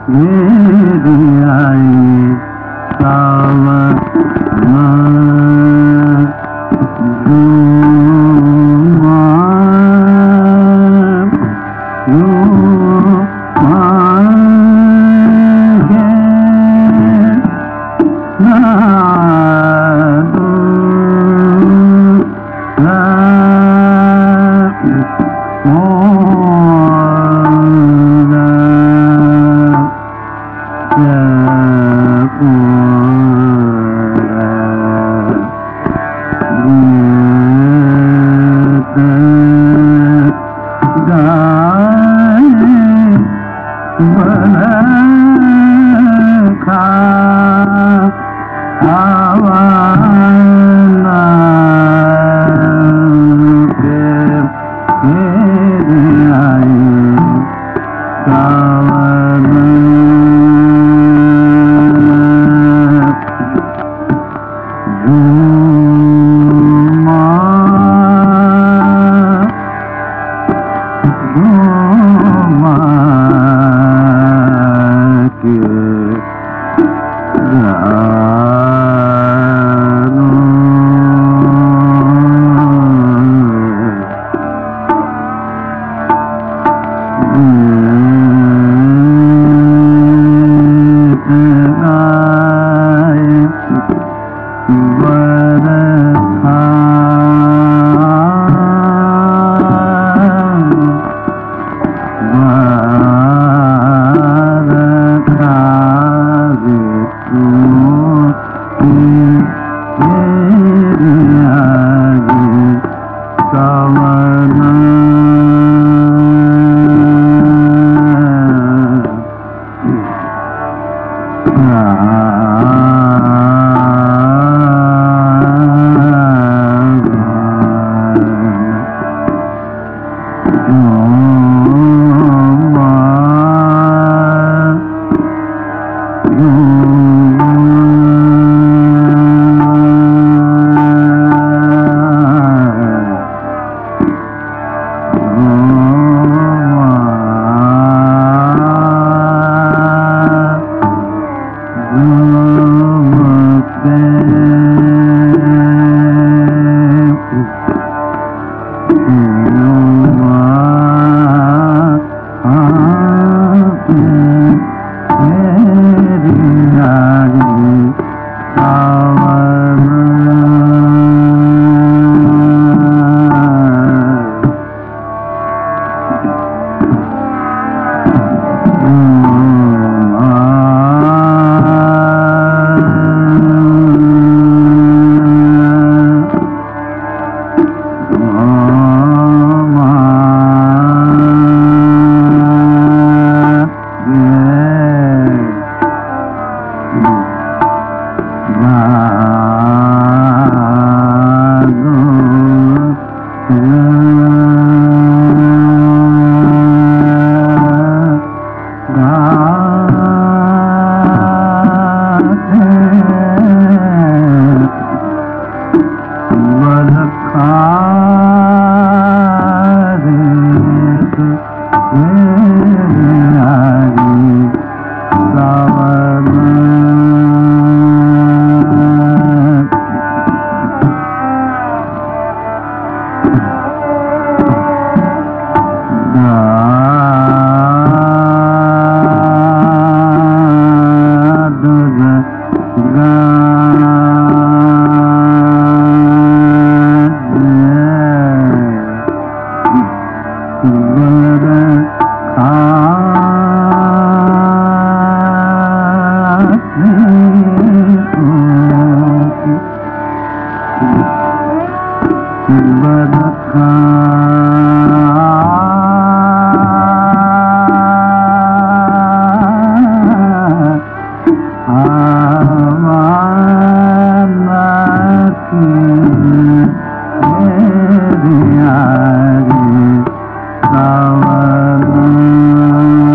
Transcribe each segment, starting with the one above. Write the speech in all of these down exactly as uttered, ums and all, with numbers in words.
Sawana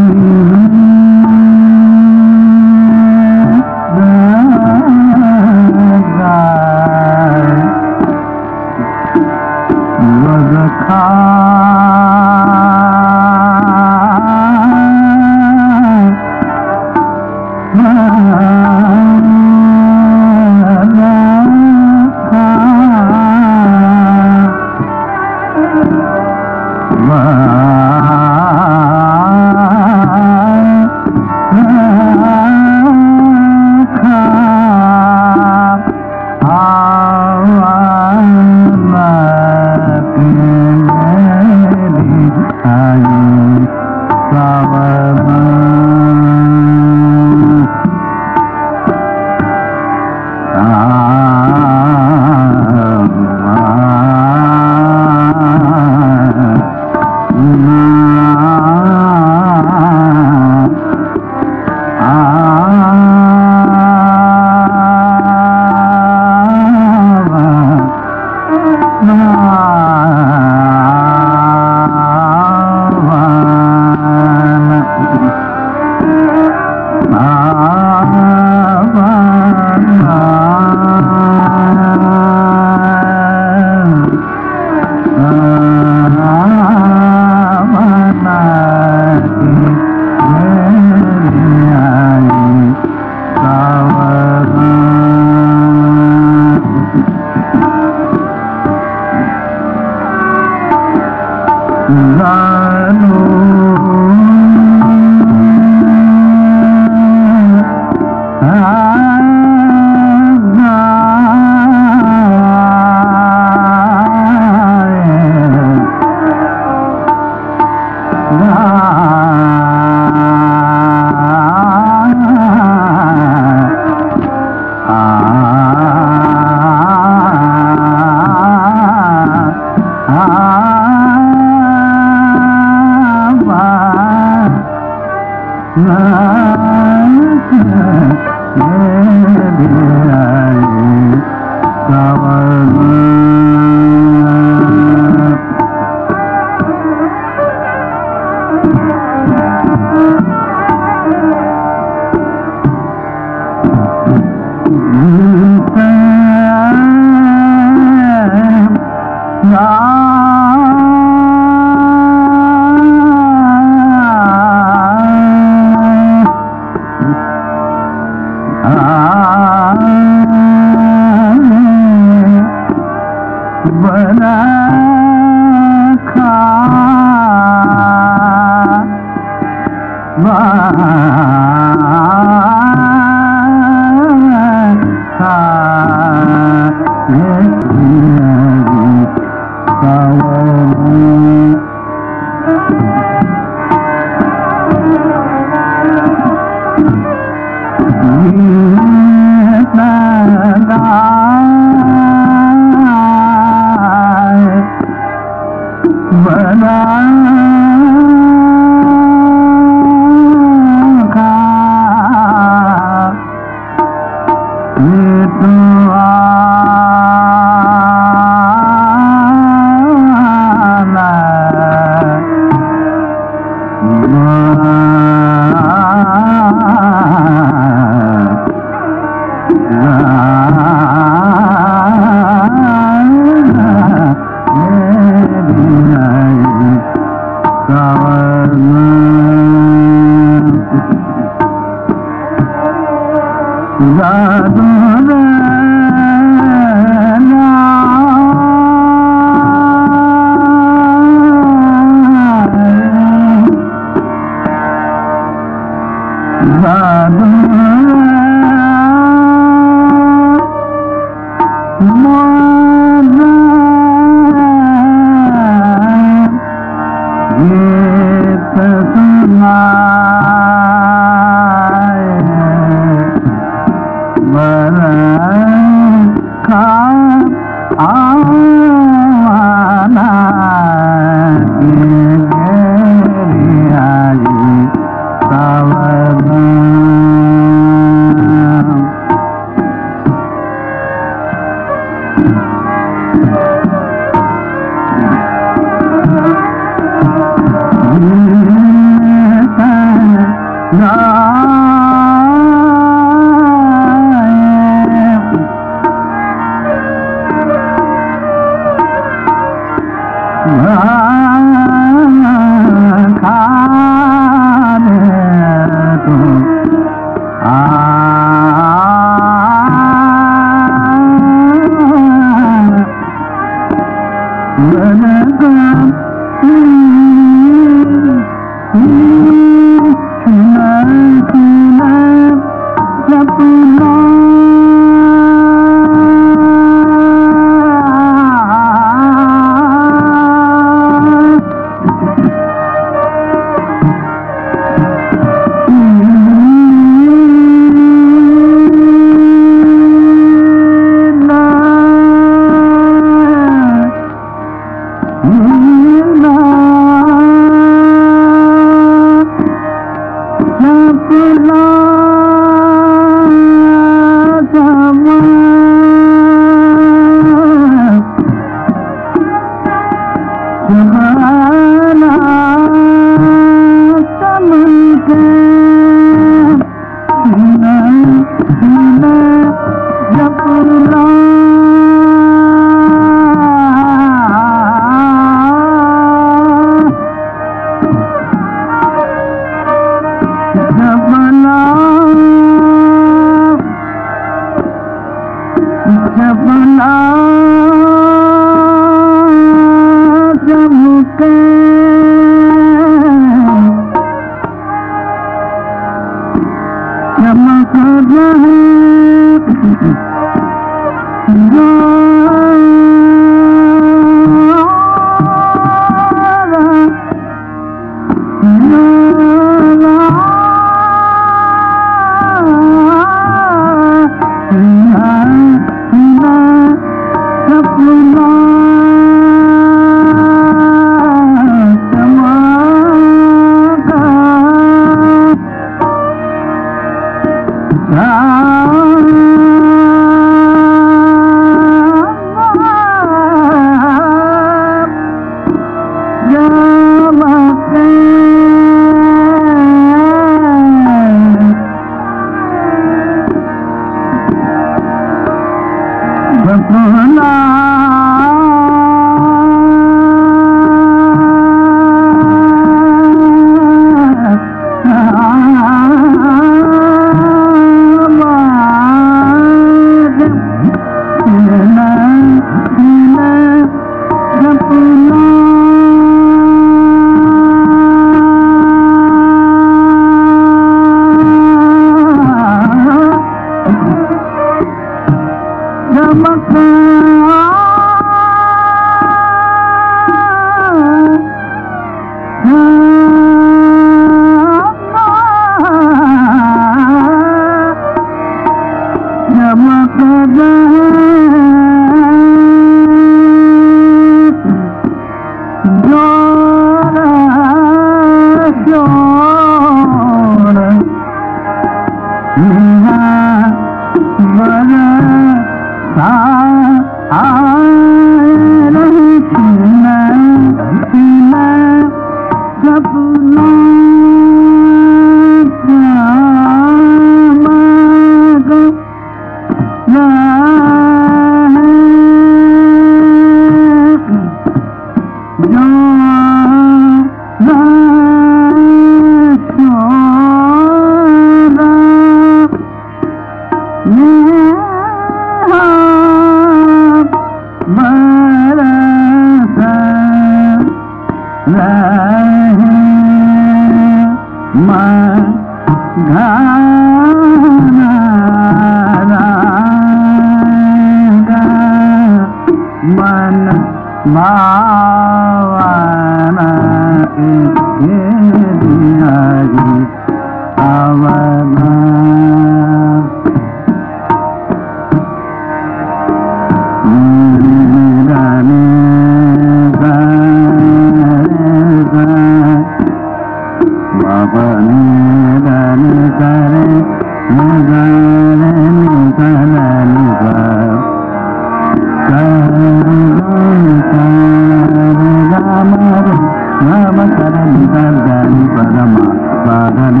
Namaste.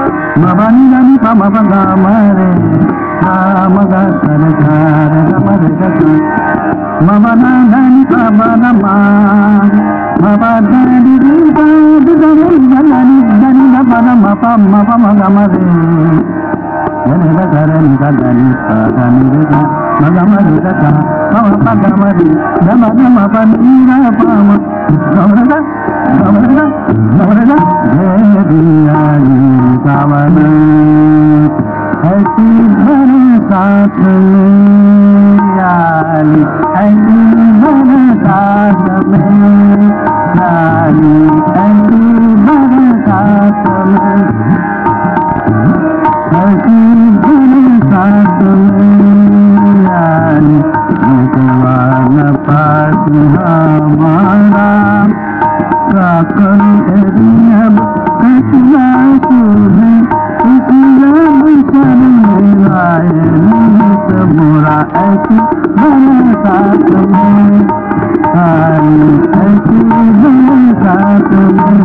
mabani gani pa mabanga mare ha maga sare sare gamare gasa mabana gani pa bana ma mabana di di pa di gani gani gani gana ma pa ma pa maga mare gani da sare ni gani pa gani ga maga mare gasa pa pa gamare gama gama pa ni ra pa ma gamare Namara, namara, jadiya kavana, ऐसी भर साथ में याली, ऐसी भर साथ में याली, ऐसी भर साथ में, ऐसी भर साथ में याली, भगवान पास हमारा काकन एरियब कचरा सुने इसलिए बिचर मिलाए नित बुरा ऐसी भले साथ में आई ऐसी भले साथ में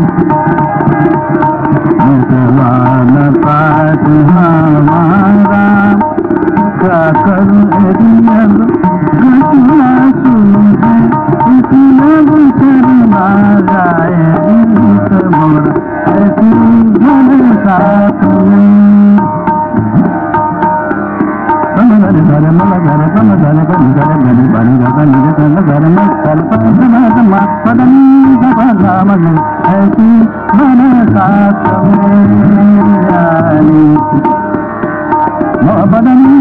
भगवान पास हमारा काकन एरियब कचरा सुने इसलिए बिचर जाए नित बुरा ऐसी भले साथ में गरे गरे मल गरे कम गरे गरे गरे गरे बनी गरे गरे गरे मल कल पद मद मा पदनी गपला मल ऐसी भले साथ में आई मा पदनी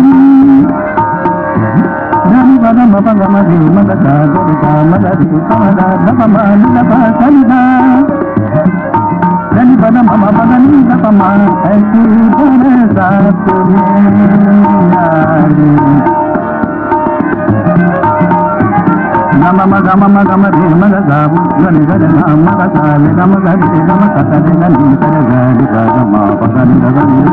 Jani pada ma pa ga ma di ma ga da ga da ma ga di pa ma da da pa ma ni da pa sa ni da Jani pada ma ma pa ga ni da pa ma aisi bhole sath mein yaari Gama ma gama ma gama re ma ga ga ga ni ga na ma ga sa le ga ma ga ri ga ma sa ta le ga ni ta ga ri ga ga ma pa ga ni ga ga ni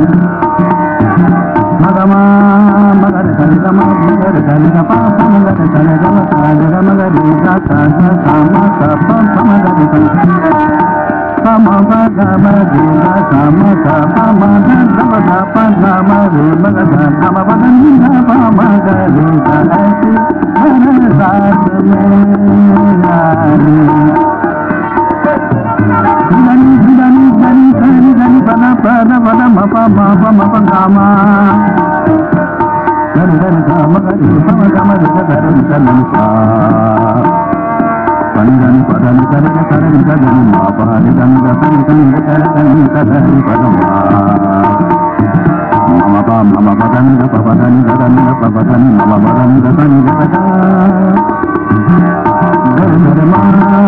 Magama, magare kali gama, magare kali gama, magare kali gama, kali gama, magare ga sa sa sa ma sa pa pa magare kali, pa ma pa ga ma re ga sa ma sa pa ma ga ga ma ga pa ga ma re ma ga ga ga ma pa ga ni ga pa ma ga re ga aise bhale saath mein yaari. Gani gani gani gani gani pada pada pada ma pa ma pa ma pa ga ma gani gani ga ma gani pa ma ga ma re ga re ga ni pa pani gani pada ni ga re ga re ga ni ma pa ni gani ga pa ni gani ga re ga ni ga re pa ga ma ma pa ma pa ga ni ga pa pa ga ni ga ga ni ga pa pa ga ni ma pa ga ni ga pa ni ga ga gare gare ma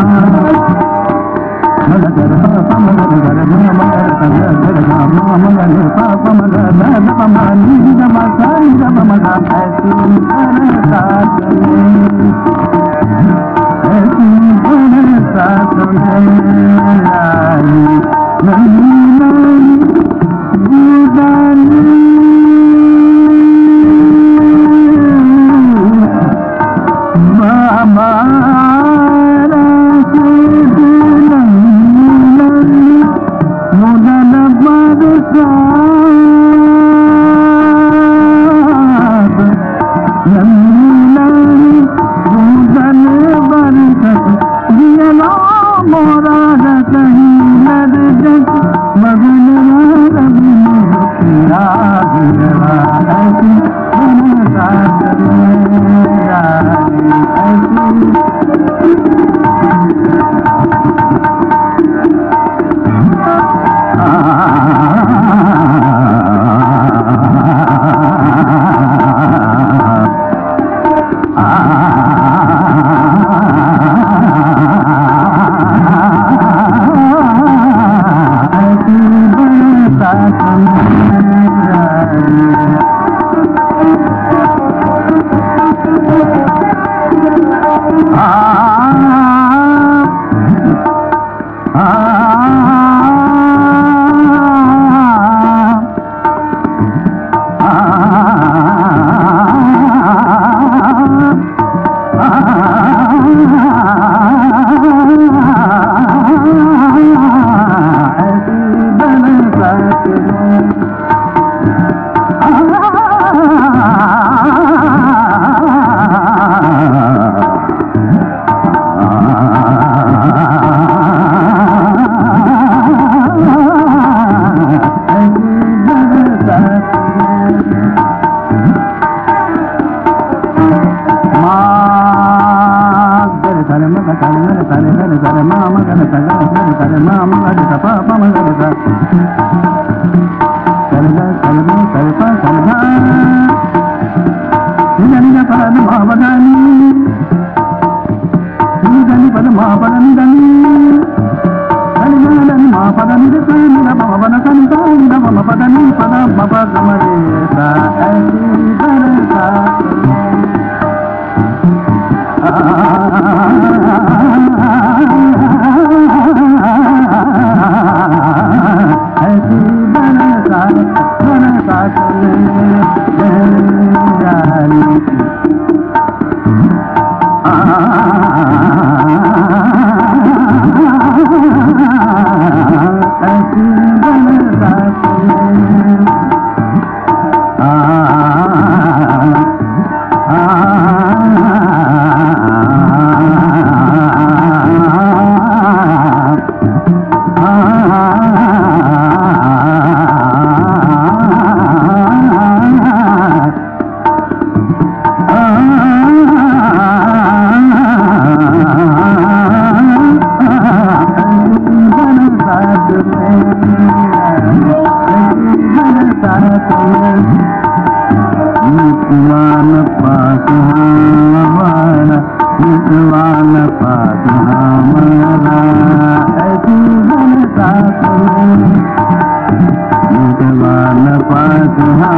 Mala gare pa pa ma gare gare ma ma gare gare gare ma ma ma gare pa pa ma gare na pa ma ni ga ma sa ni ga pa ma ga aisi bhale saath mein aisi bhale saath mein yaari nani nani judani mama Ah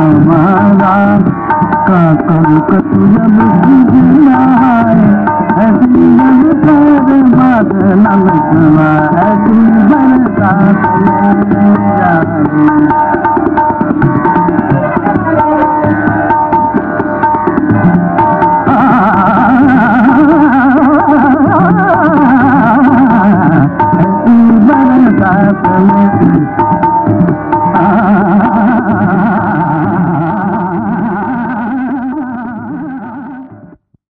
हमारा का करू कतु जब बुझना है ऐसी जब कर बात नमकवा ऐसी बरसात में जाए ऐसी बरसात में